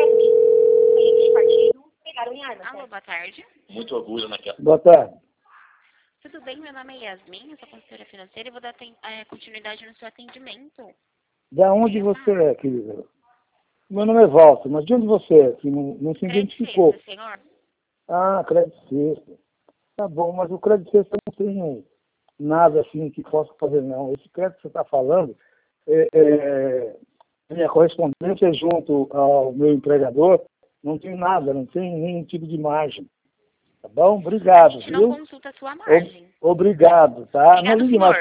Alô, boa tarde. Muito orgulho naquela. Boa tarde. Tudo bem? Meu nome é Yasmin, eu sou consultora financeira e vou dar continuidade no seu atendimento. Da onde você é, querida? Meu nome é Walter, mas de onde você é? Que não se identificou. Crédito, senhor? Ah, crédito sexta. Tá bom, mas o crédito sexta não tem nada assim que possa fazer, não. Esse crédito que você está falando, minha correspondência é junto ao meu empregador, não tem nada, não tem nenhum tipo de margem. Tá bom? A Obrigado, gente viu? não consulta a sua margem. Obrigado, tá? Obrigado, Não ligue mais senhor.